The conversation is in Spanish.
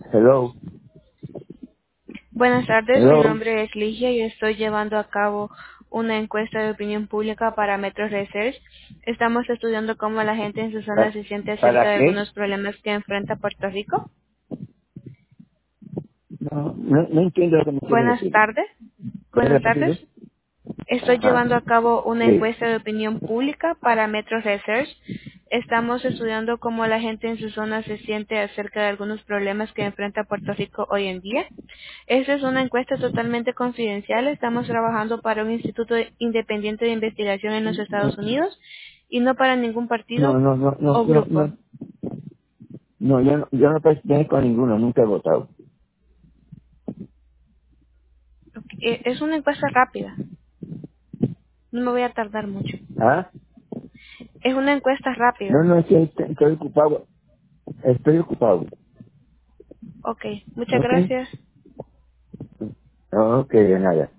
Hello, Buenas tardes, mi hello. nombre es Ligia y estoy llevando a cabo una encuesta de opinión pública para Metro Research. Estamos estudiando cómo la gente en su zona Pa- se siente acerca ¿Para de qué? algunos problemas que enfrenta Puerto Rico. No entiendo lo que me quiere Buenas decir. tardes. ¿Puede Buenas tardes. repetirlo? Estoy Ajá, llevando a cabo una sí. encuesta de opinión pública para Metro Research. Estamos estudiando cómo la gente en su zona se siente acerca de algunos problemas que enfrenta Puerto Rico hoy en día. Esta es una encuesta totalmente confidencial. Estamos trabajando para un instituto independiente de investigación en los Estados Unidos y no para ningún No, partido no, no, no, o no, grupo. no, no, yo no pertenezco a ninguno, nunca he votado. Es una encuesta rápida. No me voy a tardar mucho. ¿Ah? Es una encuesta No, rápida. no, es que estoy ocupado, estoy ocupado. Ok, muchas ¿Ok? gracias. Ok, de nada.